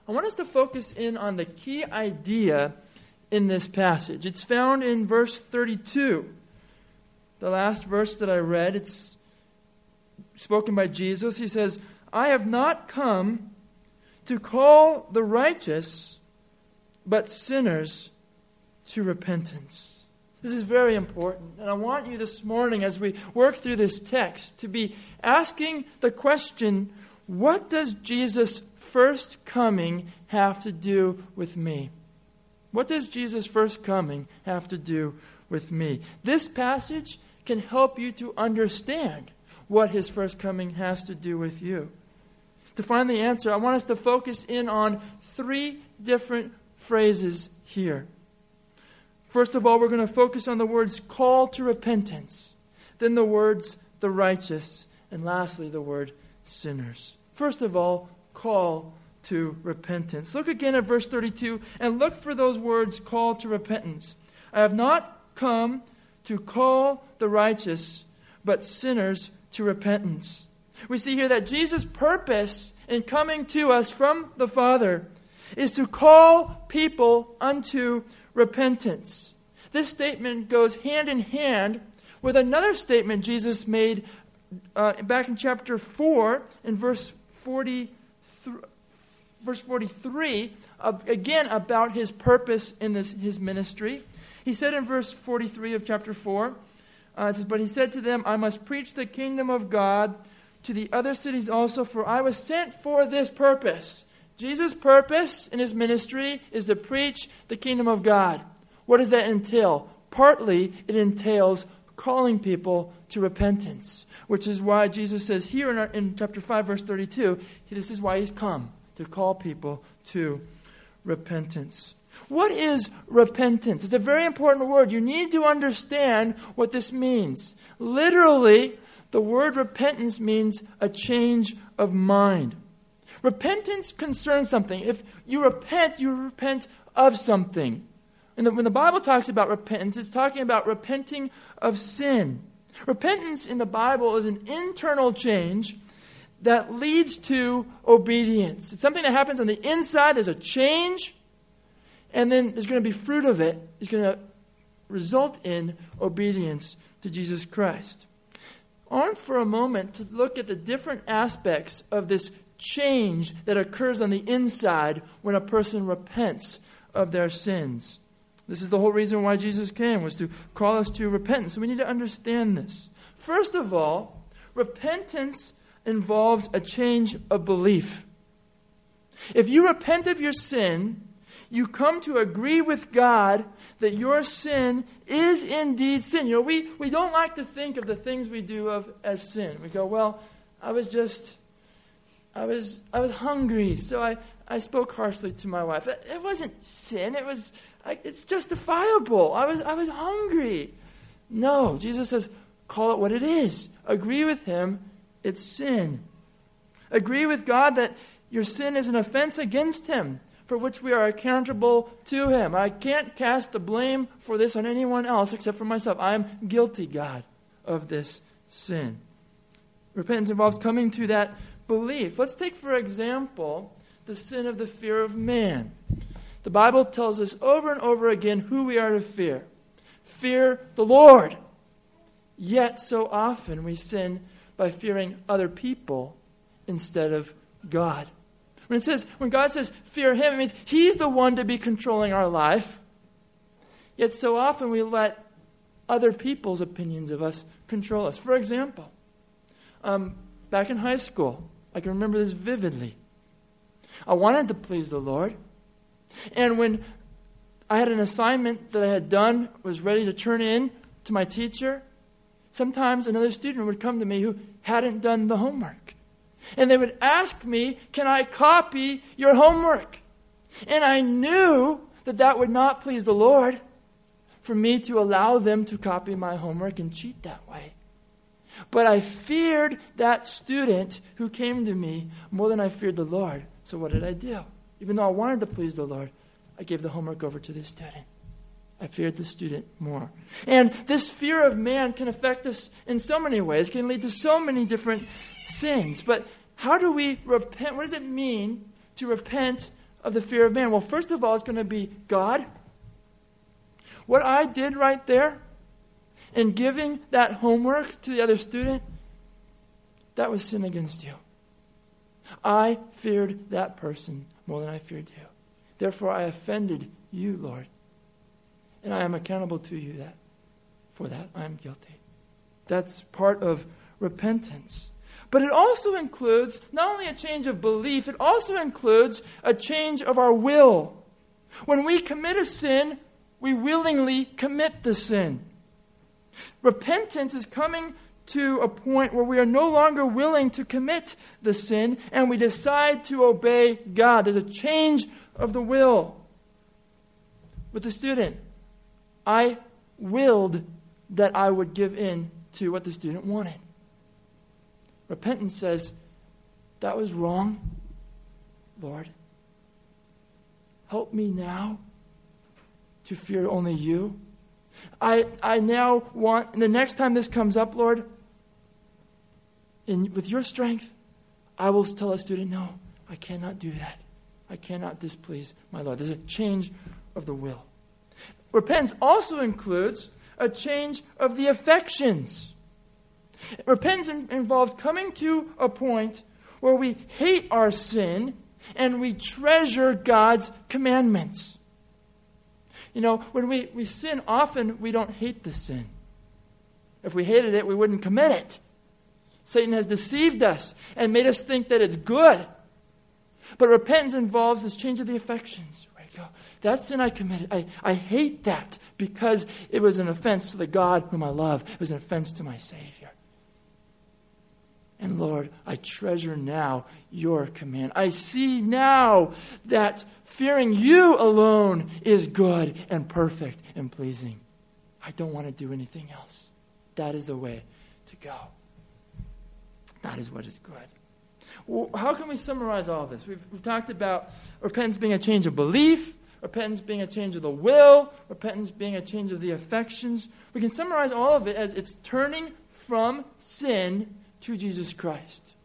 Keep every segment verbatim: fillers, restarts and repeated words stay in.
I want us to focus in on the key idea in this passage. It's found in verse thirty-two. The last verse that I read, it's spoken by Jesus. He says, I have not come to call the righteous, but sinners to repentance. This is very important. And I want you this morning, as we work through this text, to be asking the question, what does Jesus' first coming have to do with me? What does Jesus' first coming have to do with me? This passage can help you to understand what his first coming has to do with you. To find the answer, I want us to focus in on three different phrases here. First of all, we're going to focus on the words call to repentance, then the words the righteous, and lastly the word sinners. First of all, call to repentance. Look again at verse thirty-two and look for those words call to repentance. I have not come to call the righteous, but sinners to repentance. We see here that Jesus' purpose in coming to us from the Father is to call people unto repentance. This statement goes hand in hand with another statement Jesus made uh, back in chapter four in verse forty-three, verse forty-three, uh, again about his purpose in this, his ministry. He said in verse forty-three of chapter four, uh, it says, but he said to them, I must preach the kingdom of God to the other cities also, for I was sent for this purpose. Jesus' purpose in his ministry is to preach the kingdom of God. What does that entail? Partly, it entails calling people to repentance, which is why Jesus says here in, our, in chapter five, verse thirty-two, this is why he's come, to call people to repentance. What is repentance? It's a very important word. You need to understand what this means. Literally, the word repentance means a change of mind. Repentance concerns something. If you repent, you repent of something. And when the Bible talks about repentance, it's talking about repenting of sin. Repentance in the Bible is an internal change that leads to obedience. It's something that happens on the inside. There's a change, and then there's going to be fruit of it. It's going to result in obedience to Jesus Christ. I want for a moment to look at the different aspects of this change that occurs on the inside when a person repents of their sins. This is the whole reason why Jesus came, was to call us to repentance. So we need to understand this. First of all, repentance involves a change of belief. If you repent of your sin, you come to agree with God that your sin is indeed sin. You know, we, we don't like to think of the things we do of as sin. We go, well, I was just, I was I was hungry, so I, I spoke harshly to my wife. It, it wasn't sin. It was, I, it's justifiable. I was I was hungry. No, Jesus says, call it what it is. Agree with him. It's sin. Agree with God that your sin is an offense against him, for which we are accountable to him. I can't cast the blame for this on anyone else except for myself. I am guilty, God, of this sin. Repentance involves coming to that belief. Let's take, for example, the sin of the fear of man. The Bible tells us over and over again who we are to fear. Fear the Lord. Yet so often we sin by fearing other people instead of God. When it says, when God says fear him, it means he's the one to be controlling our life. Yet so often we let other people's opinions of us control us. For example, um, back in high school, I can remember this vividly. I wanted to please the Lord. And when I had an assignment that I had done, was ready to turn in to my teacher, sometimes another student would come to me who hadn't done the homework. And they would ask me, can I copy your homework? And I knew that that would not please the Lord for me to allow them to copy my homework and cheat that way. But I feared that student who came to me more than I feared the Lord. So what did I do? Even though I wanted to please the Lord, I gave the homework over to this student. I feared the student more. And this fear of man can affect us in so many ways. It can lead to so many different sins. But how do we repent? What does it mean to repent of the fear of man? Well, first of all, it's going to be God. What I did right there in giving that homework to the other student, that was sin against you. I feared that person more than I feared you. Therefore, I offended you, Lord. And I am accountable to you that for that I am guilty. That's part of repentance. But it also includes not only a change of belief, it also includes a change of our will. When we commit a sin, we willingly commit the sin. Repentance is coming to a point where we are no longer willing to commit the sin and we decide to obey God. There's a change of the will. With the student, I willed that I would give in to what the student wanted. Repentance says, that was wrong, Lord. Help me now to fear only you. I I now want, the next time this comes up, Lord, in, with your strength, I will tell a student, no, I cannot do that. I cannot displease my Lord. There's a change of the will. Repentance also includes a change of the affections. Repentance in, involves coming to a point where we hate our sin and we treasure God's commandments. You know, when we, we sin, often we don't hate the sin. If we hated it, we wouldn't commit it. Satan has deceived us and made us think that it's good. But repentance involves this change of the affections. Where you go, that sin I committed, I, I hate that because it was an offense to the God whom I love. It was an offense to my Savior. And Lord, I treasure now your command. I see now that fearing you alone is good and perfect and pleasing. I don't want to do anything else. That is the way to go. That is what is good. Well, how can we summarize all of this? We've, we've talked about repentance being a change of belief, repentance being a change of the will, repentance being a change of the affections. We can summarize all of it as it's turning from sin to Jesus Christ.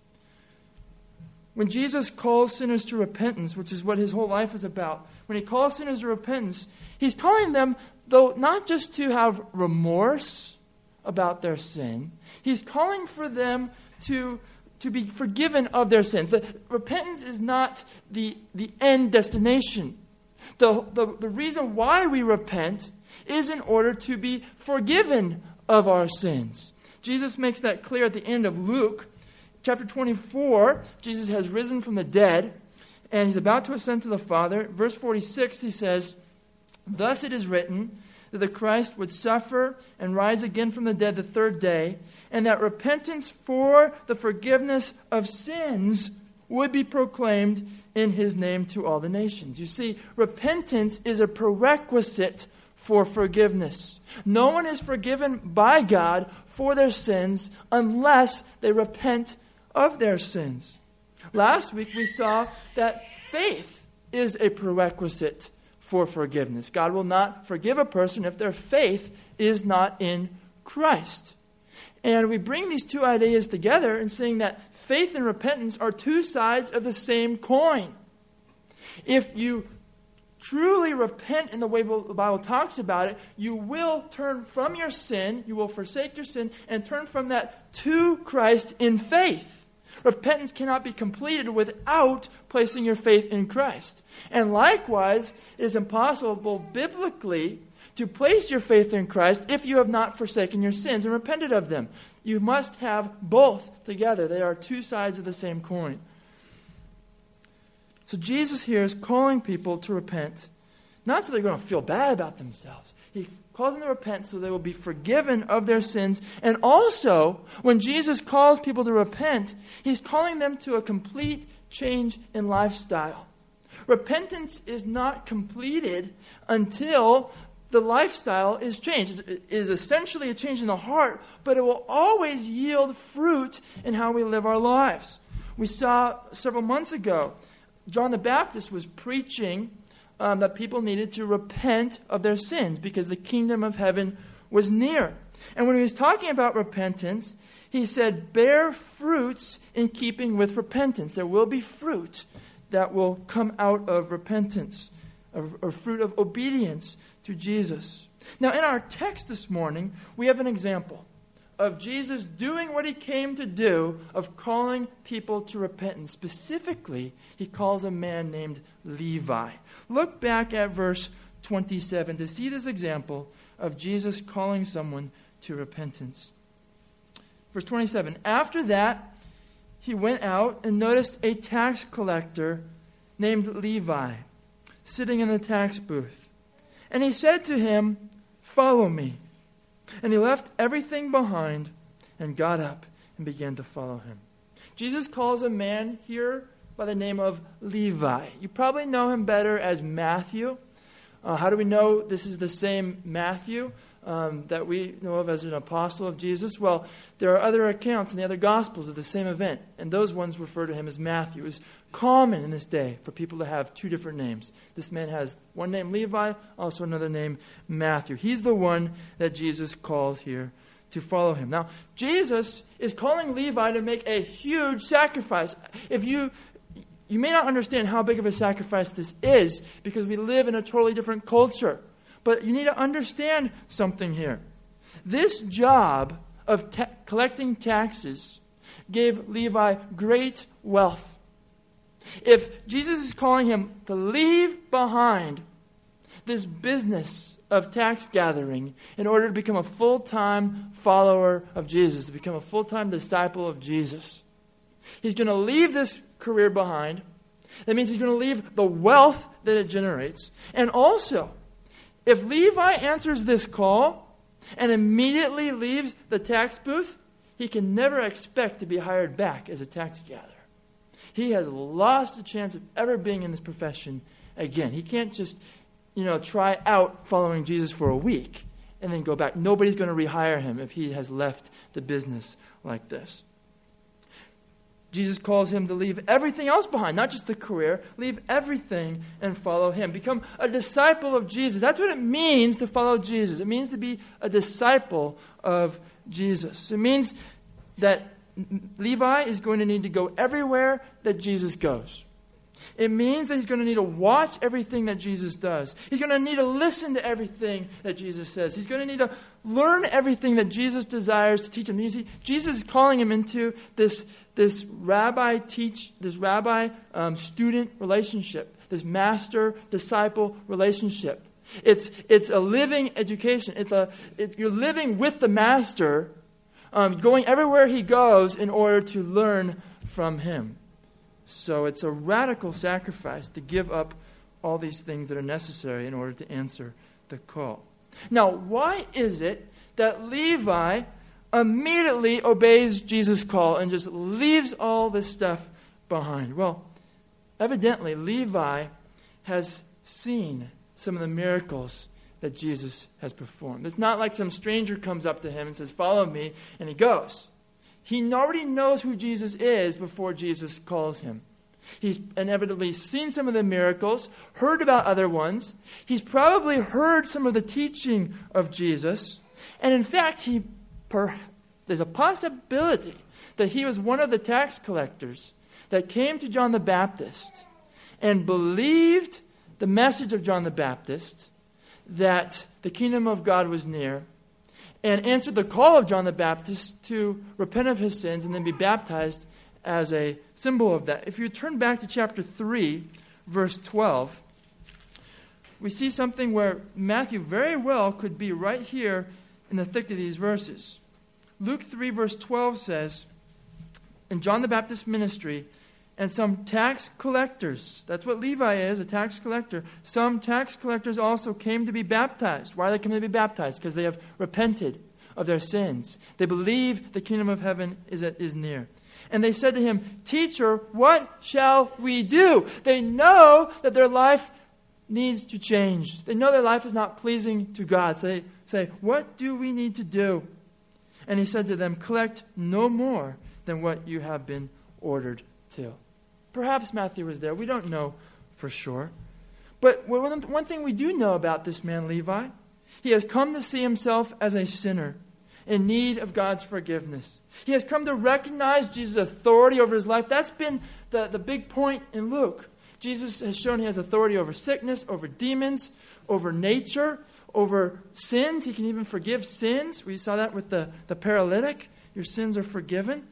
When Jesus calls sinners to repentance, which is what his whole life is about, when he calls sinners to repentance, he's calling them, though, not just to have remorse about their sin, he's calling for them to, to be forgiven of their sins. The, repentance is not the, the end destination. The, the, the reason why we repent is in order to be forgiven of our sins. Jesus makes that clear at the end of Luke chapter twenty-four. Jesus has risen from the dead, and he's about to ascend to the Father. Verse forty-six, he says, "Thus it is written that the Christ would suffer and rise again from the dead the third day, and that repentance for the forgiveness of sins would be proclaimed in his name to all the nations." You see, repentance is a prerequisite for forgiveness. No one is forgiven by God for their sins unless they repent of their sins. Last week we saw that faith is a prerequisite for forgiveness. God will not forgive a person if their faith is not in Christ. And we bring these two ideas together in saying that faith and repentance are two sides of the same coin. If you truly repent in the way the Bible talks about it, you will turn from your sin, you will forsake your sin, and turn from that to Christ in faith. Repentance cannot be completed without placing your faith in Christ. And likewise, it is impossible biblically to place your faith in Christ if you have not forsaken your sins and repented of them. You must have both together. They are two sides of the same coin. So Jesus here is calling people to repent, not so they're going to feel bad about themselves. He calls them to repent so they will be forgiven of their sins. And also, when Jesus calls people to repent, he's calling them to a complete change in lifestyle. Repentance is not completed until the lifestyle is changed. It is essentially a change in the heart, but it will always yield fruit in how we live our lives. We saw several months ago, John the Baptist was preaching um, that people needed to repent of their sins because the kingdom of heaven was near. And when he was talking about repentance, he said, bear fruits in keeping with repentance. There will be fruit that will come out of repentance, a, a fruit of obedience to Jesus. Now, in our text this morning, we have an example of Jesus doing what he came to do, of calling people to repentance. Specifically, he calls a man named Levi. Look back at verse twenty-seven to see this example of Jesus calling someone to repentance. Verse twenty-seven, after that, he went out and noticed a tax collector named Levi sitting in the tax booth. And he said to him, "Follow me." And he left everything behind and got up and began to follow him. Jesus calls a man here by the name of Levi. You probably know him better as Matthew. Uh, how do we know this is the same Matthew um, that we know of as an apostle of Jesus? Well, there are other accounts in the other Gospels of the same event, and those ones refer to him as Matthew. It was common in this day for people to have two different names. This man has one name Levi, also another name Matthew. He's the one that Jesus calls here to follow him. Now, Jesus is calling Levi to make a huge sacrifice. If you... You may not understand how big of a sacrifice this is because we live in a totally different culture. But you need to understand something here. This job of ta- collecting taxes gave Levi great wealth. If Jesus is calling him to leave behind this business of tax gathering in order to become a full-time follower of Jesus, to become a full-time disciple of Jesus, he's going to leave this career behind. That means he's going to leave the wealth that it generates. And also, if Levi answers this call and immediately leaves the tax booth, he can never expect to be hired back as a tax gatherer. He has lost a chance of ever being in this profession again. He can't just, you know, try out following Jesus for a week and then go back. Nobody's going to rehire him if he has left the business like this. Jesus calls him to leave everything else behind, not just the career. Leave everything and follow him. Become a disciple of Jesus. That's what it means to follow Jesus. It means to be a disciple of Jesus. It means that Levi is going to need to go everywhere that Jesus goes. It means that he's going to need to watch everything that Jesus does. He's going to need to listen to everything that Jesus says. He's going to need to learn everything that Jesus desires to teach him. You see, Jesus is calling him into this, this rabbi teach, this rabbi um, student relationship, this master disciple relationship. It's it's a living education. It's a it's, you're living with the master, um, going everywhere he goes in order to learn from him. So it's a radical sacrifice to give up all these things that are necessary in order to answer the call. Now, why is it that Levi immediately obeys Jesus' call and just leaves all this stuff behind? Well, evidently, Levi has seen some of the miracles that Jesus has performed. It's not like some stranger comes up to him and says, "Follow me," and he goes. He already knows who Jesus is before Jesus calls him. He's inevitably seen some of the miracles, heard about other ones. He's probably heard some of the teaching of Jesus. And in fact, he per, there's a possibility that he was one of the tax collectors that came to John the Baptist and believed the message of John the Baptist that the kingdom of God was near, and answered the call of John the Baptist to repent of his sins and then be baptized as a symbol of that. If you turn back to chapter three, verse twelve, we see something where Matthew very well could be right here in the thick of these verses. Luke three, verse twelve says, in John the Baptist's ministry, and some tax collectors, that's what Levi is, a tax collector, some tax collectors also came to be baptized. Why are they coming to be baptized? Because they have repented of their sins. They believe the kingdom of heaven is, is near. And they said to him, "Teacher, what shall we do?" They know that their life needs to change. They know their life is not pleasing to God. So they say, "What do we need to do?" And he said to them, "Collect no more than what you have been ordered to." Perhaps Matthew was there. We don't know for sure. But one thing we do know about this man, Levi, he has come to see himself as a sinner in need of God's forgiveness. He has come to recognize Jesus' authority over his life. That's been the, the big point in Luke. Jesus has shown he has authority over sickness, over demons, over nature, over sins. He can even forgive sins. We saw that with the, the paralytic. Your sins are forgiven.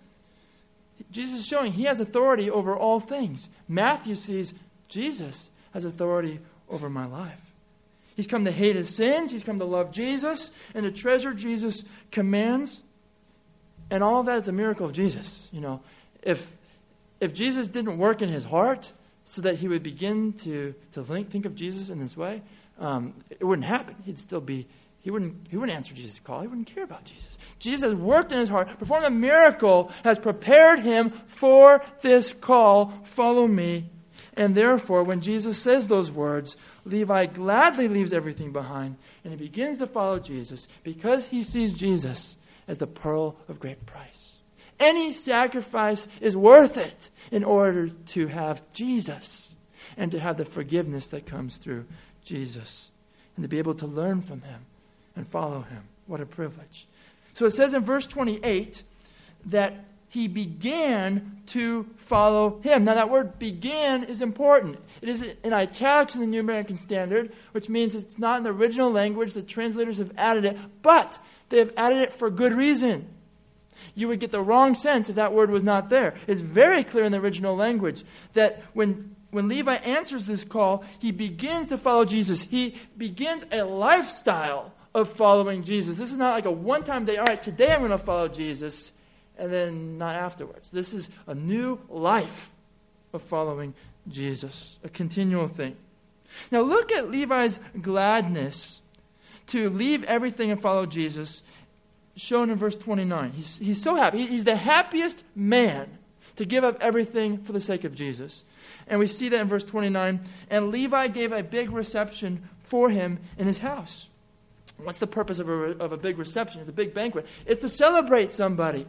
Jesus is showing he has authority over all things. Matthew sees Jesus has authority over my life. He's come to hate his sins. He's come to love Jesus and to treasure Jesus' commands. And all of that is a miracle of Jesus. You know, if if Jesus didn't work in his heart so that he would begin to, to think, think of Jesus in this way, um, it wouldn't happen. He'd still be, he wouldn't, he wouldn't answer Jesus' call. He wouldn't care about Jesus. Jesus worked in his heart, performed a miracle, has prepared him for this call, follow me. And therefore, when Jesus says those words, Levi gladly leaves everything behind and he begins to follow Jesus because he sees Jesus as the pearl of great price. Any sacrifice is worth it in order to have Jesus and to have the forgiveness that comes through Jesus and to be able to learn from him and follow him. What a privilege. So it says in verse twenty-eight that he began to follow him. Now that word began is important. It is in italics in the New American Standard, which means it's not in the original language. The translators have added it, but they have added it for good reason. You would get the wrong sense if that word was not there. It's very clear in the original language that when, when Levi answers this call, he begins to follow Jesus. He begins a lifestyle of following Jesus. This is not like a one-time day, all right, today I'm going to follow Jesus, and then not afterwards. This is a new life of following Jesus, a continual thing. Now look at Levi's gladness to leave everything and follow Jesus, shown in verse twenty-nine. He's, he's so happy. He's the happiest man to give up everything for the sake of Jesus. And we see that in verse twenty-nine. And Levi gave a big reception for him in his house. What's the purpose of a, of a big reception? It's a big banquet. It's to celebrate somebody.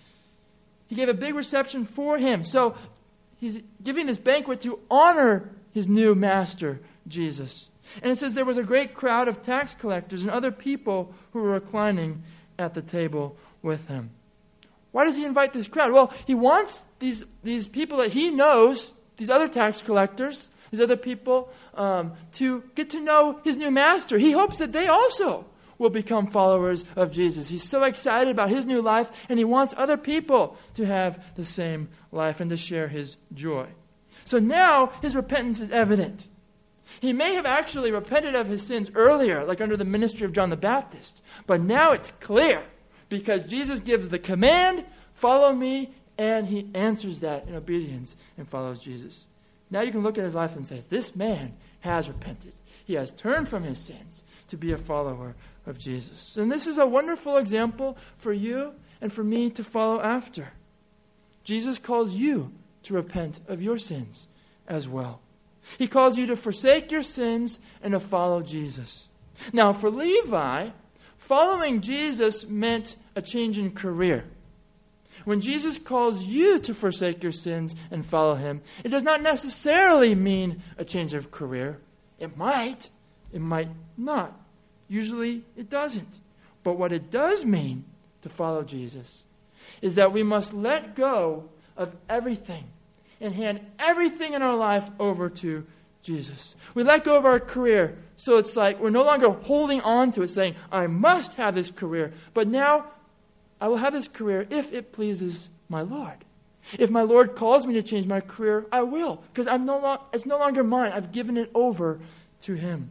He gave a big reception for him. So he's giving this banquet to honor his new master, Jesus. And it says there was a great crowd of tax collectors and other people who were reclining at the table with him. Why does he invite this crowd? Well, he wants these, these people that he knows, these other tax collectors, these other people, um, to get to know his new master. He hopes that they also will become followers of Jesus. He's so excited about his new life, and he wants other people to have the same life and to share his joy. So now his repentance is evident. He may have actually repented of his sins earlier, like under the ministry of John the Baptist. But now it's clear because Jesus gives the command, follow me, and he answers that in obedience and follows Jesus. Now you can look at his life and say, this man has repented. He has turned from his sins to be a follower of Jesus. And this is a wonderful example for you and for me to follow after. Jesus calls you to repent of your sins as well. He calls you to forsake your sins and to follow Jesus. Now, for Levi, following Jesus meant a change in career. When Jesus calls you to forsake your sins and follow him, it does not necessarily mean a change of career. It might. It might not. Usually, it doesn't. But what it does mean to follow Jesus is that we must let go of everything and hand everything in our life over to Jesus. We let go of our career. So it's like we're no longer holding on to it, saying, I must have this career. But now I will have this career if it pleases my Lord. If my Lord calls me to change my career, I will. Because I'm no lo- it's no longer mine. I've given it over to him.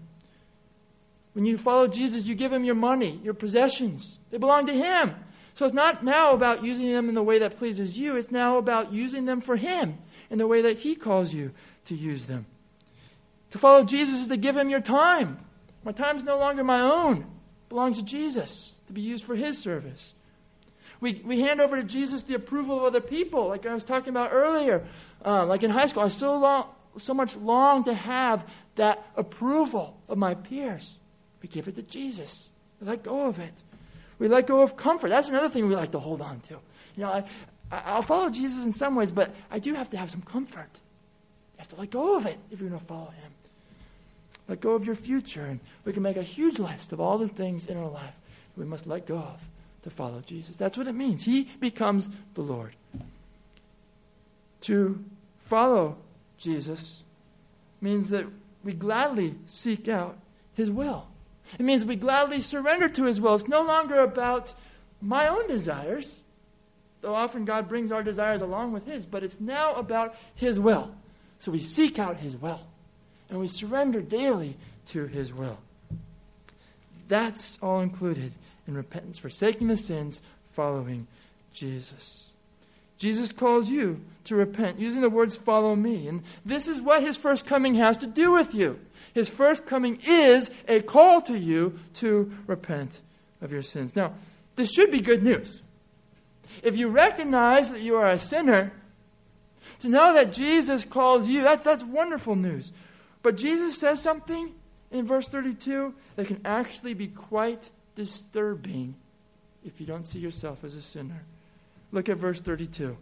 When you follow Jesus, you give him your money, your possessions. They belong to him. So it's not now about using them in the way that pleases you. It's now about using them for him in the way that he calls you to use them. To follow Jesus is to give him your time. My time is no longer my own. It belongs to Jesus to be used for his service. We we hand over to Jesus the approval of other people, like I was talking about earlier. Um, like in high school, I so, long, so much long to have that approval of my peers. We give it to Jesus. We let go of it. We let go of comfort. That's another thing we like to hold on to. You know, I, I'll follow Jesus in some ways, but I do have to have some comfort. You have to let go of it if you're going to follow him. Let go of your future, and we can make a huge list of all the things in our life we must let go of to follow Jesus. That's what it means. He becomes the Lord. To follow Jesus means that we gladly seek out His will. It means we gladly surrender to His will. It's no longer about my own desires, though often God brings our desires along with His, but it's now about His will. So we seek out His will, and we surrender daily to His will. That's all included in repentance, forsaking the sins, following Jesus. Jesus calls you to repent, using the words, follow me. And this is what His first coming has to do with you. His first coming is a call to you to repent of your sins. Now, this should be good news. If you recognize that you are a sinner, to know that Jesus calls you, that, that's wonderful news. But Jesus says something in verse thirty-two that can actually be quite disturbing if you don't see yourself as a sinner. Look at verse thirty-two.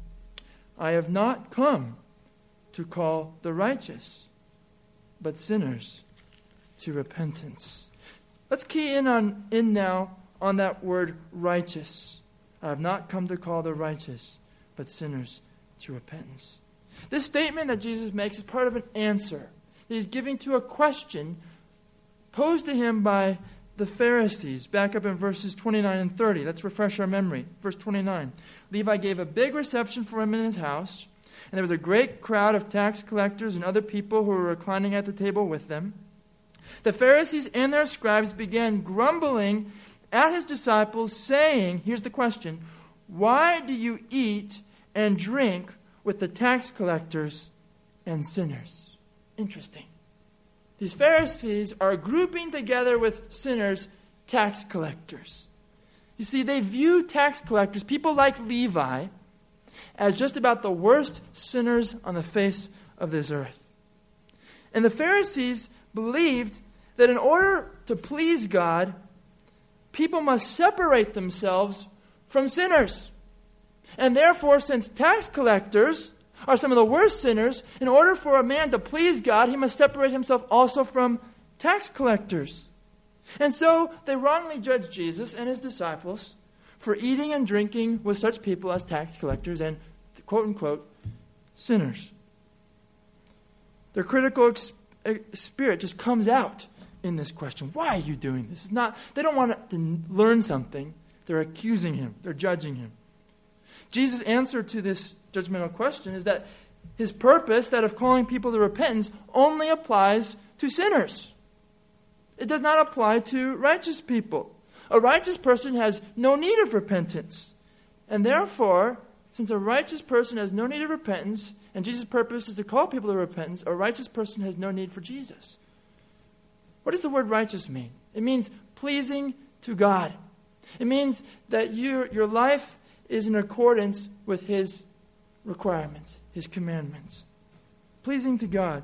I have not come to call the righteous, but sinners to repentance. Let's key in on in now on that word righteous. I have not come to call the righteous, but sinners to repentance. This statement that Jesus makes is part of an answer that He's giving to a question posed to Him by the Pharisees. Back up in verses twenty-nine and thirty. Let's refresh our memory. Verse twenty-nine. Levi gave a big reception for him in his house, and there was a great crowd of tax collectors and other people who were reclining at the table with them. The Pharisees and their scribes began grumbling at His disciples, saying, here's the question, why do you eat and drink with the tax collectors and sinners? Interesting. These Pharisees are grouping together with sinners, tax collectors. You see, they view tax collectors, people like Levi, as just about the worst sinners on the face of this earth. And the Pharisees believed that in order to please God, people must separate themselves from sinners. And therefore, since tax collectors are some of the worst sinners, in order for a man to please God, he must separate himself also from tax collectors. And so they wrongly judged Jesus and His disciples for eating and drinking with such people as tax collectors and, quote-unquote, sinners. Their critical ex- spirit just comes out in this question. Why are you doing this? It's not, they don't want to learn something. They're accusing Him. They're judging Him. Jesus' answer to this judgmental question is that His purpose, that of calling people to repentance, only applies to sinners. It does not apply to righteous people. A righteous person has no need of repentance. And therefore, since a righteous person has no need of repentance, and Jesus' purpose is to call people to repentance, a righteous person has no need for Jesus. What does the word righteous mean? It means pleasing to God. It means that you, your life is in accordance with His requirements, His commandments. Pleasing to God.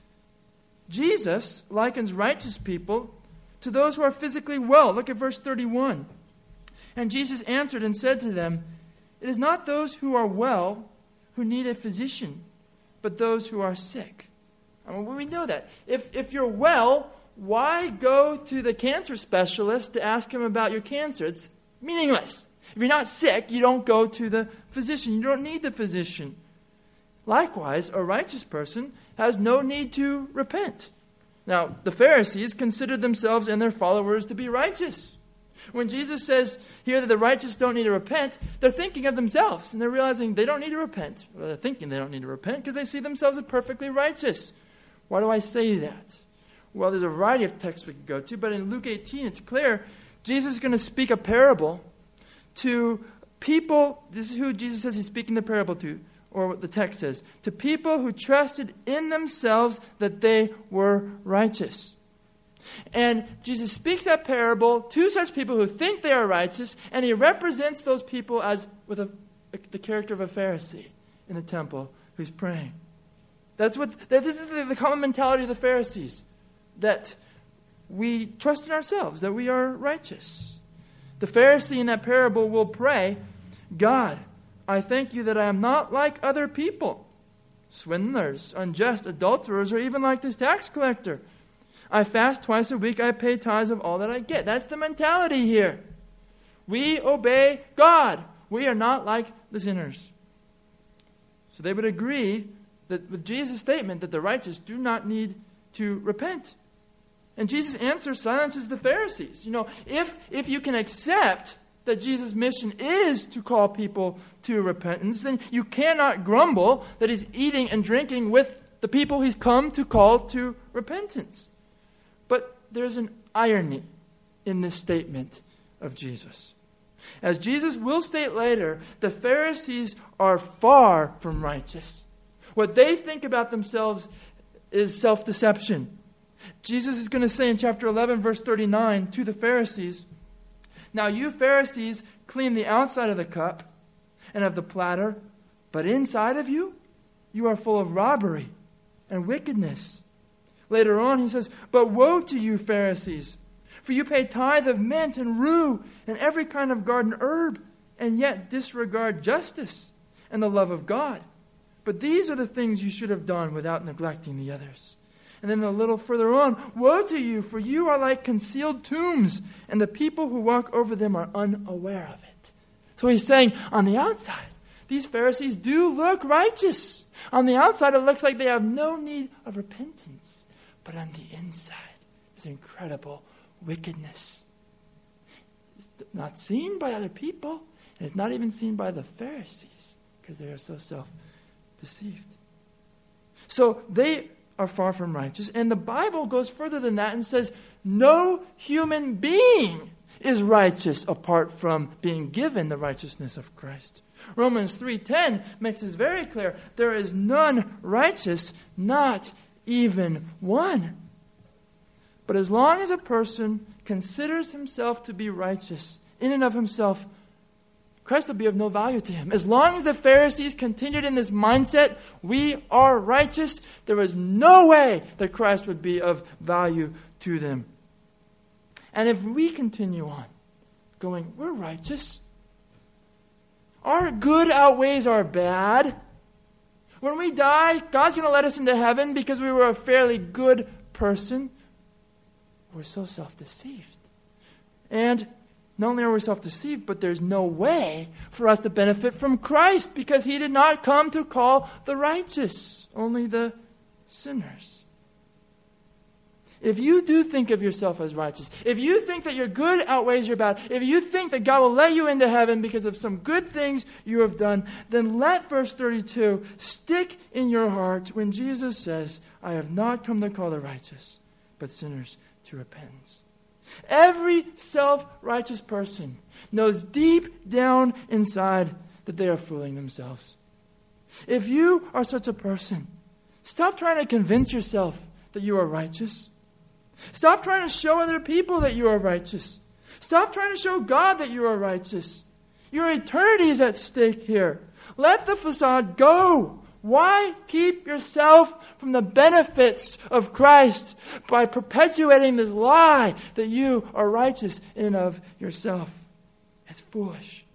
Jesus likens righteous people to those who are physically well. Look at verse thirty-one. And Jesus answered and said to them, it is not those who are well who need a physician, but those who are sick. I mean, we know that. If, if you're well, why go to the cancer specialist to ask him about your cancer? It's meaningless. If you're not sick, you don't go to the physician. You don't need the physician. Likewise, a righteous person has no need to repent. Now, the Pharisees considered themselves and their followers to be righteous. When Jesus says here that the righteous don't need to repent, they're thinking of themselves, and they're realizing they don't need to repent. Well, they're thinking they don't need to repent because they see themselves as perfectly righteous. Why do I say that? Well, there's a variety of texts we could go to, but in Luke eighteen, it's clear Jesus is going to speak a parable to people. This is who Jesus says He's speaking the parable to, or what the text says, to people who trusted in themselves that they were righteous. And Jesus speaks that parable to such people who think they are righteous, and He represents those people as with a, the character of a Pharisee in the temple who's praying. That's what that, this is the, the common mentality of the Pharisees, that we trust in ourselves, that we are righteous. The Pharisee in that parable will pray, God, I thank you that I am not like other people, swindlers, unjust, adulterers, or even like this tax collector. I fast twice a week. I pay tithes of all that I get. That's the mentality here. We obey God. We are not like the sinners. So they would agree that with Jesus' statement that the righteous do not need to repent. And Jesus' answer silences the Pharisees. You know, if if you can accept that Jesus' mission is to call people to repentance, then you cannot grumble that he's eating and drinking with the people he's come to call to repentance. But there's an irony in this statement of Jesus. As Jesus will state later, the Pharisees are far from righteous. What they think about themselves is self-deception. Jesus is going to say in chapter eleven, verse thirty-nine, to the Pharisees, "Now you Pharisees clean the outside of the cup and of the platter, but inside of you, you are full of robbery and wickedness." Later on, he says, "But woe to you, Pharisees, for you pay tithe of mint and rue and every kind of garden herb, and yet disregard justice and the love of God. But these are the things you should have done without neglecting the others." And then a little further on, "Woe to you, for you are like concealed tombs, and the people who walk over them are unaware of it." So he's saying, on the outside, these Pharisees do look righteous. On the outside, it looks like they have no need of repentance. But on the inside is incredible wickedness. It's not seen by other people, and it's not even seen by the Pharisees, because they are so self-deceived. So they are far from righteous. And the Bible goes further than that and says no human being is righteous apart from being given the righteousness of Christ. Romans three ten makes this very clear. There is none righteous, not even one. But as long as a person considers himself to be righteous in and of himself, Christ will be of no value to him. As long as the Pharisees continued in this mindset, we are righteous, there is no way that Christ would be of value to them. And if we continue on going, we're righteous, our good outweighs our bad. When we die, God's going to let us into heaven because we were a fairly good person. We're so self-deceived. And not only are we self-deceived, but there's no way for us to benefit from Christ because he did not come to call the righteous, only the sinners. If you do think of yourself as righteous, if you think that your good outweighs your bad, if you think that God will let you into heaven because of some good things you have done, then let verse thirty-two stick in your heart when Jesus says, "I have not come to call the righteous, but sinners to repentance." Every self-righteous person knows deep down inside that they are fooling themselves. If you are such a person, stop trying to convince yourself that you are righteous. Stop trying to show other people that you are righteous. Stop trying to show God that you are righteous. Your eternity is at stake here. Let the facade go. Why keep yourself from the benefits of Christ by perpetuating this lie that you are righteous in and of yourself? It's foolish.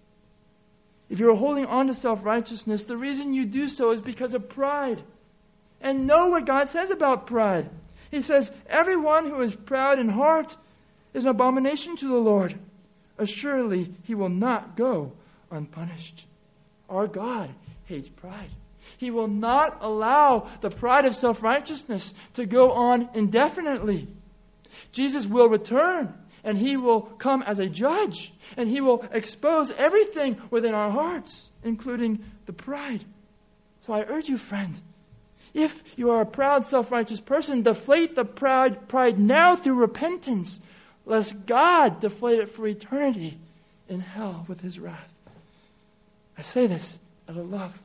If you're holding on to self-righteousness, the reason you do so is because of pride. And know what God says about pride. He says, "Everyone who is proud in heart is an abomination to the Lord. Assuredly, he will not go unpunished." Our God hates pride. He will not allow the pride of self-righteousness to go on indefinitely. Jesus will return, and he will come as a judge, and he will expose everything within our hearts, including the pride. So I urge you, friend, if you are a proud, self-righteous person, deflate the proud pride now through repentance, lest God deflate it for eternity in hell with his wrath. I say this out of love.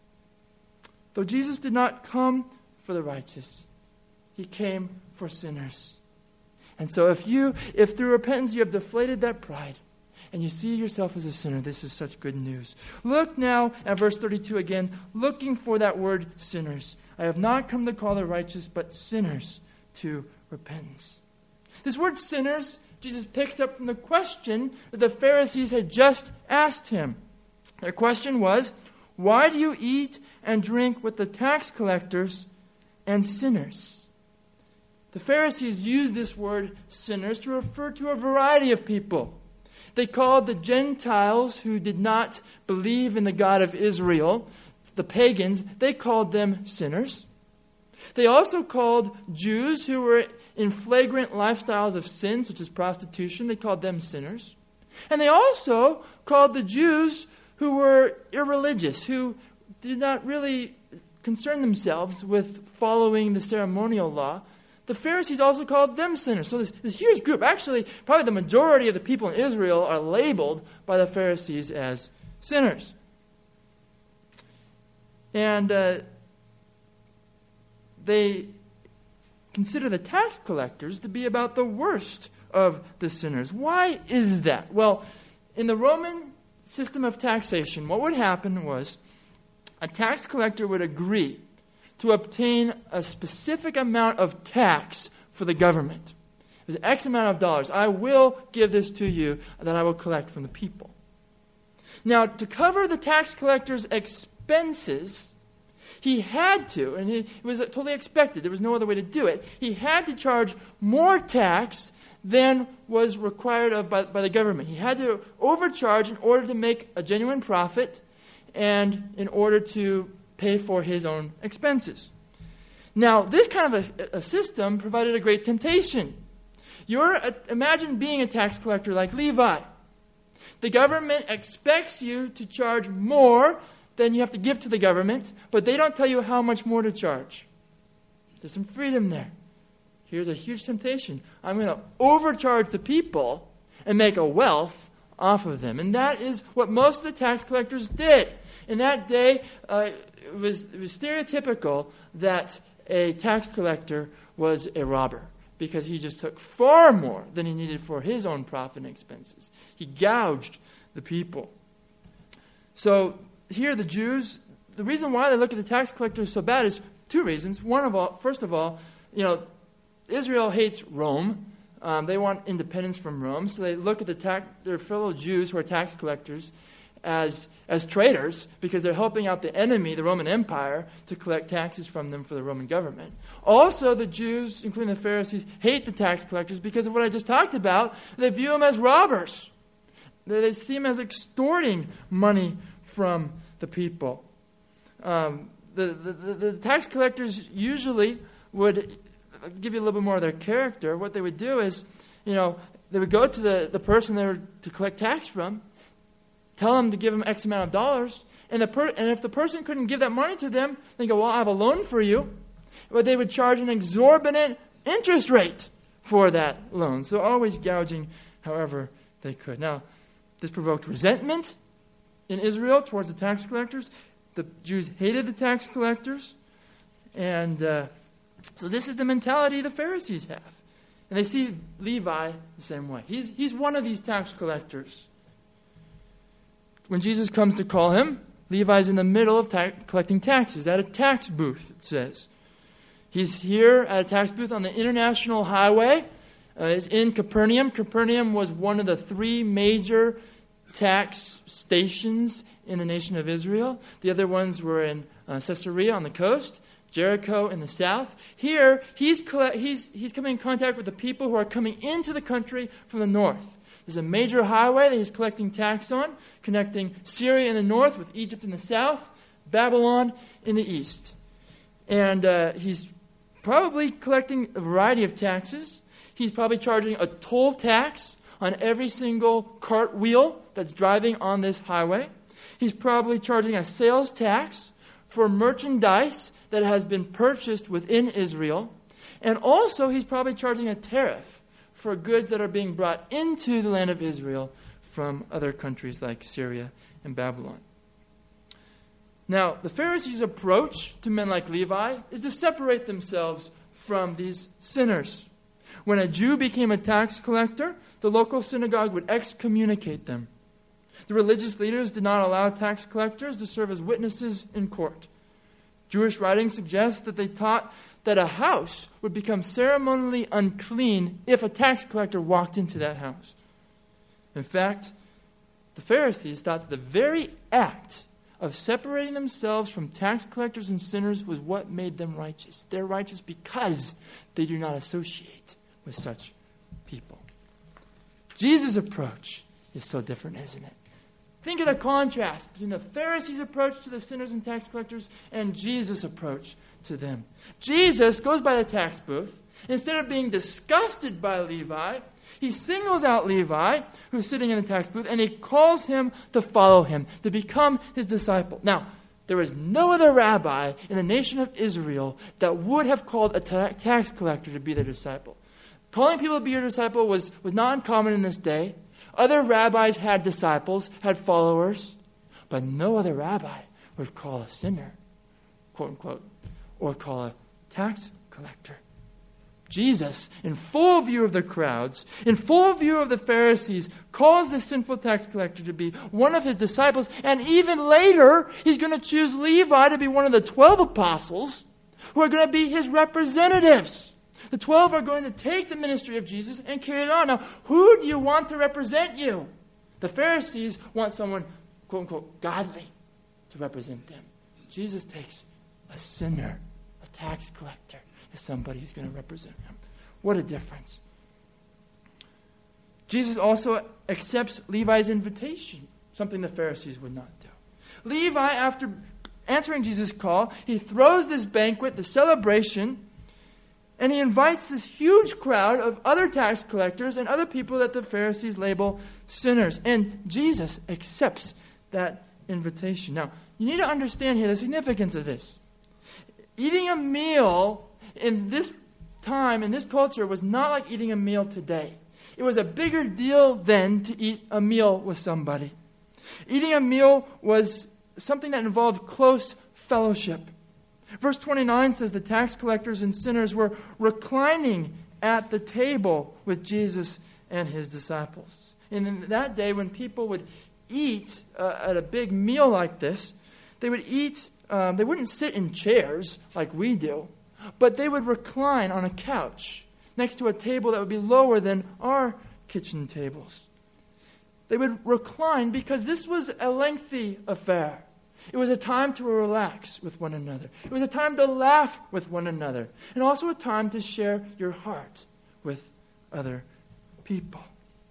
Though Jesus did not come for the righteous, he came for sinners. And so if you, if through repentance you have deflated that pride, and you see yourself as a sinner, this is such good news. Look now at verse thirty-two again, looking for that word sinners. I have not come to call the righteous, but sinners to repentance. This word sinners, Jesus picks up from the question that the Pharisees had just asked him. Their question was, why do you eat and drink with the tax collectors and sinners? The Pharisees used this word sinners to refer to a variety of people. They called the Gentiles who did not believe in the God of Israel the pagans, they called them sinners. They also called Jews who were in flagrant lifestyles of sin, such as prostitution, they called them sinners. And they also called the Jews who were irreligious, who did not really concern themselves with following the ceremonial law. The Pharisees also called them sinners. So this, this huge group, actually, probably the majority of the people in Israel are labeled by the Pharisees as sinners. And uh, they consider the tax collectors to be about the worst of the sinners. Why is that? Well, in the Roman system of taxation, what would happen was a tax collector would agree to obtain a specific amount of tax for the government. It was X amount of dollars. I will give this to you that I will collect from the people. Now, to cover the tax collector's expenses, he had to, and it was totally expected, there was no other way to do it, he had to charge more tax than was required of by, by the government. He had to overcharge in order to make a genuine profit and in order to pay for his own expenses. Now, this kind of a, a system provided a great temptation. You're a, imagine being a tax collector like Levi. The government expects you to charge more than you have to give to the government, but they don't tell you how much more to charge. There's some freedom there. Here's a huge temptation. I'm going to overcharge the people and make a wealth off of them. And that is what most of the tax collectors did. In that day, uh, it, was, it was stereotypical that a tax collector was a robber because he just took far more than he needed for his own profit and expenses. He gouged the people. So here the Jews, the reason why they look at the tax collectors so bad is two reasons. One of all, first of all, you know, Israel hates Rome. Um, they want independence from Rome, so they look at the tax, their fellow Jews who are tax collectors as as traitors because they're helping out the enemy, the Roman Empire, to collect taxes from them for the Roman government. Also, the Jews, including the Pharisees, hate the tax collectors because of what I just talked about. They view them as robbers. They, they see them as extorting money from the people. Um, the, the, the, the tax collectors usually would, I'll give you a little bit more of their character. What they would do is, you know, they would go to the, the person they were to collect tax from, tell them to give them X amount of dollars, and, the per, and if the person couldn't give that money to them, they go, well, I have a loan for you. But they would charge an exorbitant interest rate for that loan. So always gouging however they could. Now, this provoked resentment in Israel towards the tax collectors. The Jews hated the tax collectors. And uh, so this is the mentality the Pharisees have. And they see Levi the same way. He's, he's one of these tax collectors. When Jesus comes to call him, Levi's in the middle of ta- collecting taxes at a tax booth, it says. He's here at a tax booth on the international highway. Uh, it's in Capernaum. Capernaum was one of the three major tax stations in the nation of Israel. The other ones were in uh, Caesarea on the coast, Jericho in the south. Here, he's, coll- he's, he's coming in contact with the people who are coming into the country from the north. There's a major highway that he's collecting tax on, connecting Syria in the north with Egypt in the south, Babylon in the east. And uh, he's probably collecting a variety of taxes. He's probably charging a toll tax on every single cartwheel that's driving on this highway. He's probably charging a sales tax for merchandise that has been purchased within Israel. And also, he's probably charging a tariff for goods that are being brought into the land of Israel from other countries like Syria and Babylon. Now, the Pharisees' approach to men like Levi is to separate themselves from these sinners. When a Jew became a tax collector, the local synagogue would excommunicate them. The religious leaders did not allow tax collectors to serve as witnesses in court. Jewish writings suggest that they taught that a house would become ceremonially unclean if a tax collector walked into that house. In fact, the Pharisees thought that the very act of separating themselves from tax collectors and sinners was what made them righteous. They're righteous because they do not associate with such people. Jesus' approach is so different, isn't it? Think of the contrast between the Pharisees' approach to the sinners and tax collectors and Jesus' approach to them. Jesus goes by the tax booth. Instead of being disgusted by Levi, he singles out Levi, who's sitting in the tax booth, and he calls him to follow him, to become his disciple. Now, there is no other rabbi in the nation of Israel that would have called a ta- tax collector to be their disciple. Calling people to be your disciple was, was not uncommon in this day. Other rabbis had disciples, had followers, but no other rabbi would call a sinner, quote unquote, or call a tax collector. Jesus, in full view of the crowds, in full view of the Pharisees, calls the sinful tax collector to be one of his disciples, and even later, he's going to choose Levi to be one of the twelve apostles who are going to be his representatives. The twelve are going to take the ministry of Jesus and carry it on. Now, who do you want to represent you? The Pharisees want someone, quote unquote, godly to represent them. Jesus takes a sinner, a tax collector, as somebody who's going to represent him. What a difference. Jesus also accepts Levi's invitation, something the Pharisees would not do. Levi, after answering Jesus' call, he throws this banquet, the celebration, and he invites this huge crowd of other tax collectors and other people that the Pharisees label sinners. And Jesus accepts that invitation. Now, you need to understand here the significance of this. Eating a meal in this time, in this culture, was not like eating a meal today. It was a bigger deal then to eat a meal with somebody. Eating a meal was something that involved close fellowship. Verse twenty-nine says the tax collectors and sinners were reclining at the table with Jesus and his disciples. And in that day, when people would eat uh, at a big meal like this, they would eat, um, they wouldn't sit in chairs like we do, but they would recline on a couch next to a table that would be lower than our kitchen tables. They would recline because this was a lengthy affair. It was a time to relax with one another. It was a time to laugh with one another. And also a time to share your heart with other people.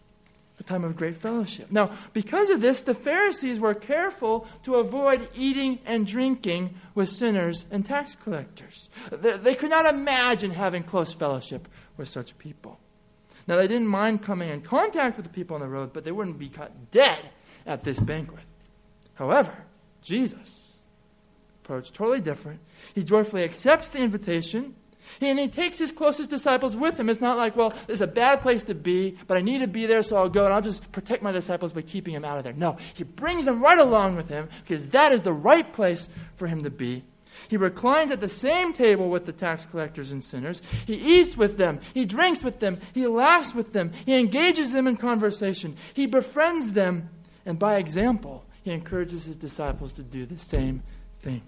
A time of great fellowship. Now, because of this, the Pharisees were careful to avoid eating and drinking with sinners and tax collectors. They, they could not imagine having close fellowship with such people. Now, they didn't mind coming in contact with the people on the road, but they wouldn't be caught dead at this banquet. However, Jesus approached totally different. He joyfully accepts the invitation, and he takes his closest disciples with him. It's not like, well, this is a bad place to be, but I need to be there, so I'll go, and I'll just protect my disciples by keeping them out of there. No, he brings them right along with him, because that is the right place for him to be. He reclines at the same table with the tax collectors and sinners. He eats with them. He drinks with them. He laughs with them. He engages them in conversation. He befriends them, and by example, he encourages his disciples to do the same thing.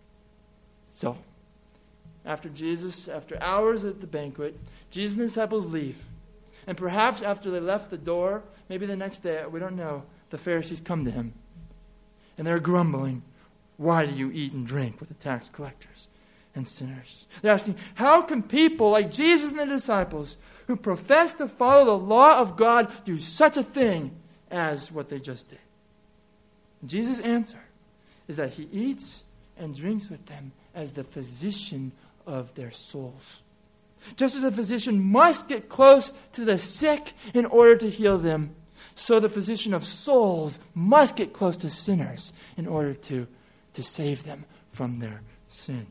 So, after Jesus, after hours at the banquet, Jesus and the disciples leave. And perhaps after they left the door, maybe the next day, we don't know, the Pharisees come to him. And they're grumbling, why do you eat and drink with the tax collectors and sinners? They're asking, how can people like Jesus and the disciples who profess to follow the law of God do such a thing as what they just did? Jesus' answer is that he eats and drinks with them as the physician of their souls. Just as a physician must get close to the sick in order to heal them, so the physician of souls must get close to sinners in order to, to save them from their sin.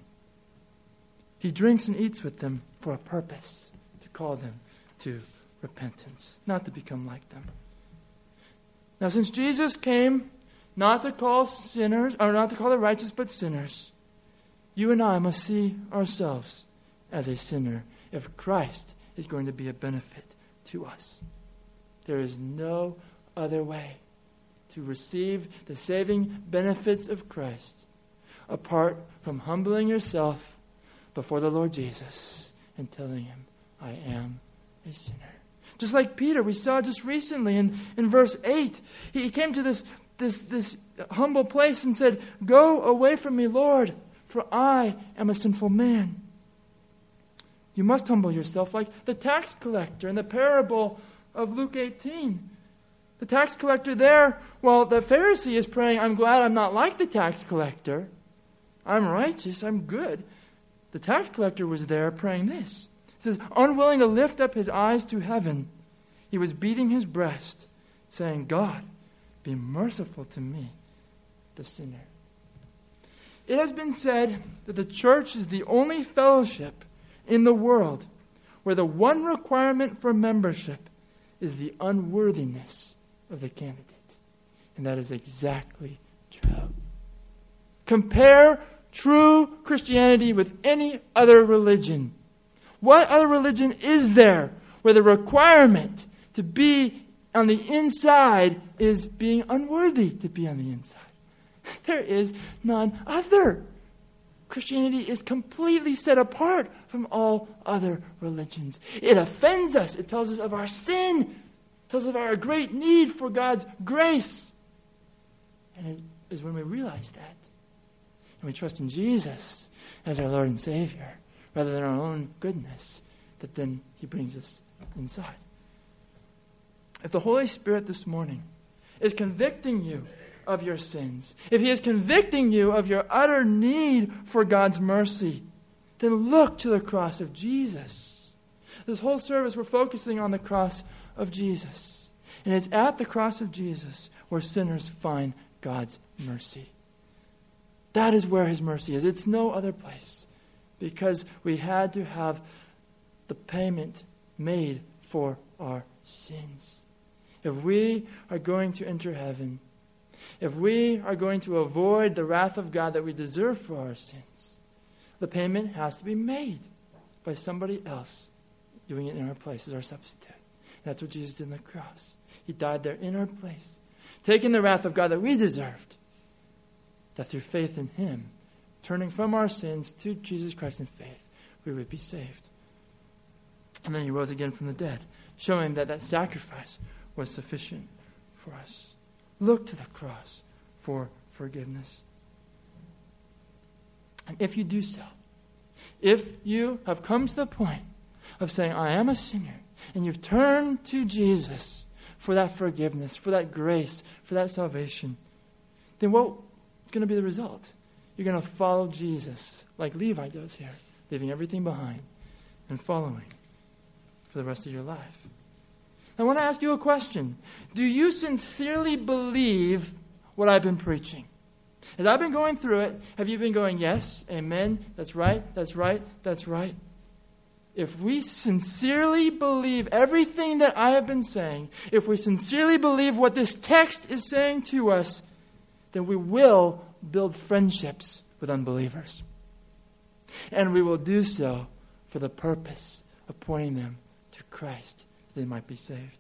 He drinks and eats with them for a purpose, to call them to repentance, not to become like them. Now, since Jesus came not to call sinners, or not to call the righteous, but sinners, you and I must see ourselves as a sinner if Christ is going to be a benefit to us. There is no other way to receive the saving benefits of Christ apart from humbling yourself before the Lord Jesus and telling him, I am a sinner. Just like Peter, we saw just recently in, in verse eight, he came to this This, this humble place and said, go away from me, Lord, for I am a sinful man. You must humble yourself like the tax collector in the parable of Luke eighteen. The tax collector there, well, the Pharisee is praying, I'm glad I'm not like the tax collector. I'm righteous, I'm good. The tax collector was there praying this. It says, unwilling to lift up his eyes to heaven, he was beating his breast, saying, God, be merciful to me, the sinner. It has been said that the church is the only fellowship in the world where the one requirement for membership is the unworthiness of the candidate. And that is exactly true. Compare true Christianity with any other religion. What other religion is there where the requirement to be on the inside is being unworthy to be on the inside? There is none other. Christianity is completely set apart from all other religions. It offends us. It tells us of our sin. It tells us of our great need for God's grace. And it is when we realize that, and we trust in Jesus as our Lord and Savior, rather than our own goodness, that then He brings us inside. If the Holy Spirit this morning is convicting you of your sins, if He is convicting you of your utter need for God's mercy, then look to the cross of Jesus. This whole service we're focusing on the cross of Jesus. And it's at the cross of Jesus where sinners find God's mercy. That is where His mercy is. It's no other place. Because we had to have the payment made for our sins. If we are going to enter heaven, if we are going to avoid the wrath of God that we deserve for our sins, the payment has to be made by somebody else doing it in our place as our substitute. And that's what Jesus did on the cross. He died there in our place, taking the wrath of God that we deserved, that through faith in Him, turning from our sins to Jesus Christ in faith, we would be saved. And then He rose again from the dead, showing that that sacrifice was sufficient for us. Look to the cross for forgiveness. And if you do so, if you have come to the point of saying, I am a sinner, and you've turned to Jesus for that forgiveness, for that grace, for that salvation, then what's going to be the result? You're going to follow Jesus like Levi does here, leaving everything behind and following for the rest of your life. I want to ask you a question. Do you sincerely believe what I've been preaching? As I've been going through it, have you been going, yes, amen, that's right, that's right, that's right? If we sincerely believe everything that I have been saying, if we sincerely believe what this text is saying to us, then we will build friendships with unbelievers. And we will do so for the purpose of pointing them to Christ, that they might be saved.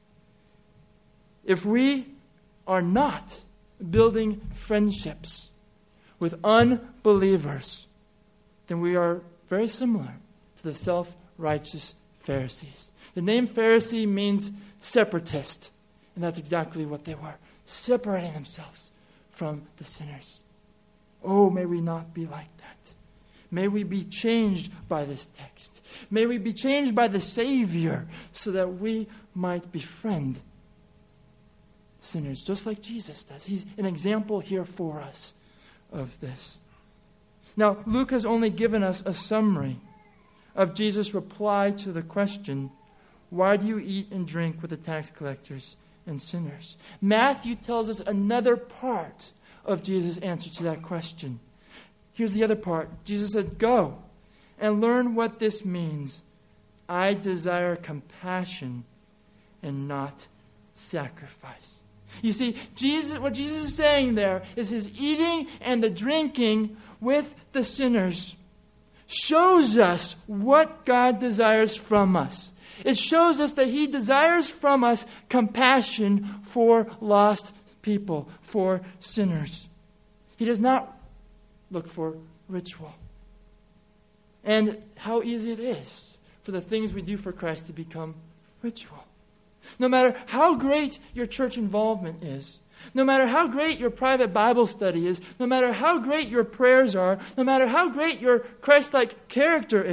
If we are not building friendships with unbelievers, then we are very similar to the self-righteous Pharisees. The name Pharisee means separatist, and that's exactly what they were, separating themselves from the sinners. Oh, may we not be like that. May we be changed by this text. May we be changed by the Savior so that we might befriend sinners just like Jesus does. He's an example here for us of this. Now, Luke has only given us a summary of Jesus' reply to the question, why do you eat and drink with the tax collectors and sinners? Matthew tells us another part of Jesus' answer to that question. Here's the other part. Jesus said, go and learn what this means. I desire compassion and not sacrifice. You see, Jesus, what Jesus is saying there is his eating and the drinking with the sinners shows us what God desires from us. It shows us that He desires from us compassion for lost people, for sinners. He does not look for ritual. And how easy it is for the things we do for Christ to become ritual. No matter how great your church involvement is, no matter how great your private Bible study is, no matter how great your prayers are, no matter how great your Christ-like character is,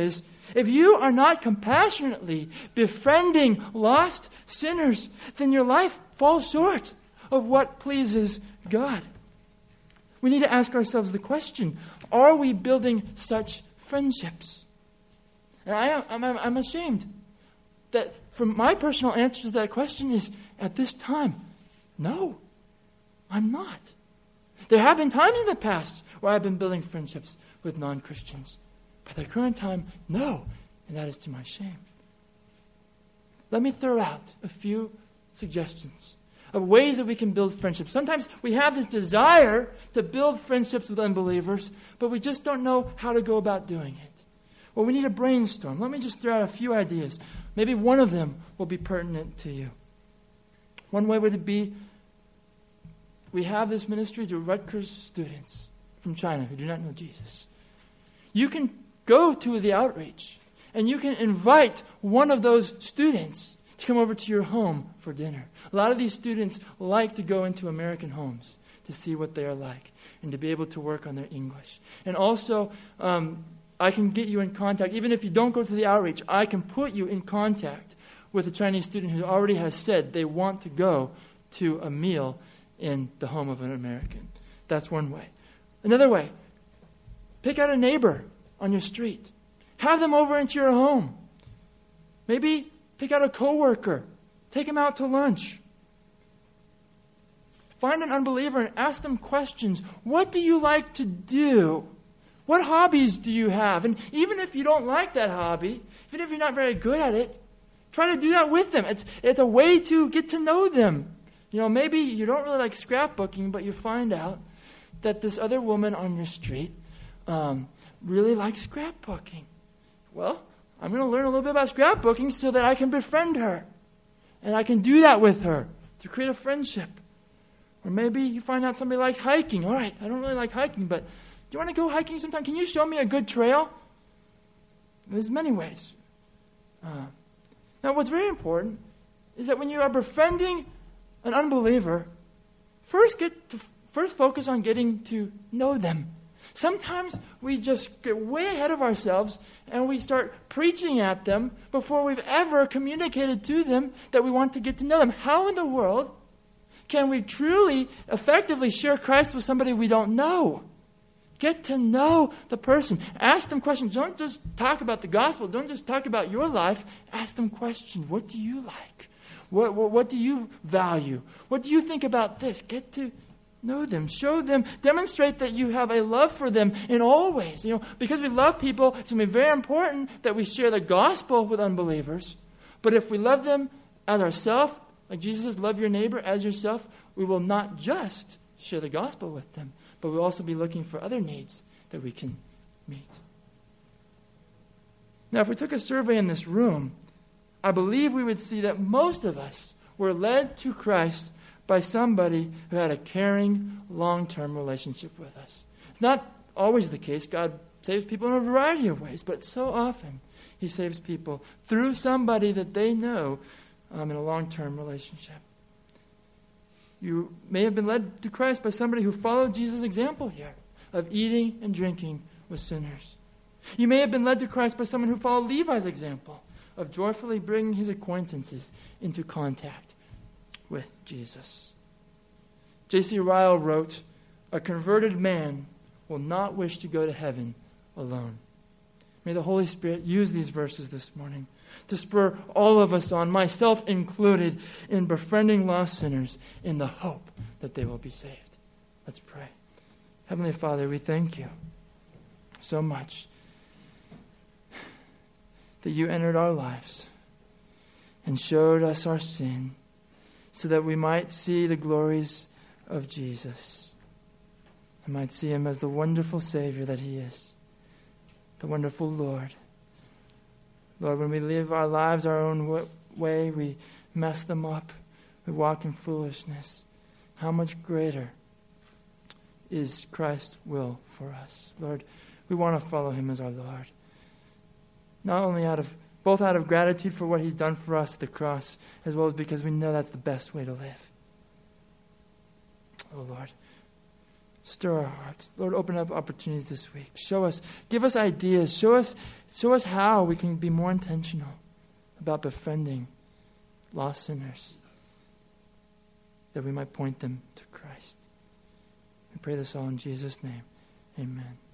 If you are not compassionately befriending lost sinners, then your life falls short of what pleases God. We need to ask ourselves the question, are we building such friendships? And I am, I'm, I'm ashamed that from my personal answer to that question is, at this time, no, I'm not. There have been times in the past where I've been building friendships with non-Christians. But at the current time, no, and that is to my shame. Let me throw out a few suggestions of ways that we can build friendships. Sometimes we have this desire to build friendships with unbelievers, but we just don't know how to go about doing it. Well, we need a brainstorm. Let me just throw out a few ideas. Maybe one of them will be pertinent to you. One way would be, we have this ministry to Rutgers students from China who do not know Jesus. You can go to the outreach, and you can invite one of those students to come over to your home for dinner. A lot of these students like to go into American homes to see what they are like and to be able to work on their English. And also, um, I can get you in contact. Even if you don't go to the outreach, I can put you in contact with a Chinese student who already has said they want to go to a meal in the home of an American. That's one way. Another way, pick out a neighbor on your street. Have them over into your home. Maybe pick out a coworker. Take them out to lunch. Find an unbeliever and ask them questions. What do you like to do? What hobbies do you have? And even if you don't like that hobby, even if you're not very good at it, try to do that with them. It's, it's a way to get to know them. You know, maybe you don't really like scrapbooking, but you find out that this other woman on your street um, really likes scrapbooking. Well, I'm going to learn a little bit about scrapbooking so that I can befriend her. And I can do that with her to create a friendship. Or maybe you find out somebody likes hiking. All right, I don't really like hiking, but do you want to go hiking sometime? Can you show me a good trail? There's many ways. Uh, now, what's very important is that when you are befriending an unbeliever, first get to first focus on getting to know them. Sometimes we just get way ahead of ourselves and we start preaching at them before we've ever communicated to them that we want to get to know them. How in the world can we truly, effectively share Christ with somebody we don't know? Get to know the person. Ask them questions. Don't just talk about the gospel. Don't just talk about your life. Ask them questions. What do you like? What, what, what do you value? What do you think about this? Get to know them. Show them. Demonstrate that you have a love for them in all ways. You know, because we love people, it's going to be very important that we share the gospel with unbelievers. But if we love them as ourselves, like Jesus says, love your neighbor as yourself, we will not just share the gospel with them, but we'll also be looking for other needs that we can meet. Now, if we took a survey in this room, I believe we would see that most of us were led to Christ by somebody who had a caring, long-term relationship with us. It's not always the case. God saves people in a variety of ways, but so often He saves people through somebody that they know um, in a long-term relationship. You may have been led to Christ by somebody who followed Jesus' example here of eating and drinking with sinners. You may have been led to Christ by someone who followed Levi's example of joyfully bringing his acquaintances into contact with Jesus. J C Ryle wrote, "A converted man will not wish to go to heaven alone." May the Holy Spirit use these verses this morning to spur all of us on, myself included, in befriending lost sinners in the hope that they will be saved. Let's pray. Heavenly Father, we thank you so much that you entered our lives and showed us our sin so that we might see the glories of Jesus and might see him as the wonderful Savior that he is, the wonderful Lord. Lord, when we live our lives our own way, we mess them up. We walk in foolishness. How much greater is Christ's will for us? Lord, we want to follow him as our Lord. Not only out of, both out of gratitude for what he's done for us at the cross, as well as because we know that's the best way to live. Oh Lord, Stir our hearts. Lord, open up opportunities this week. Show us, give us ideas. Show us, show us how we can be more intentional about befriending lost sinners, that we might point them to Christ. We pray this all in Jesus' name. Amen.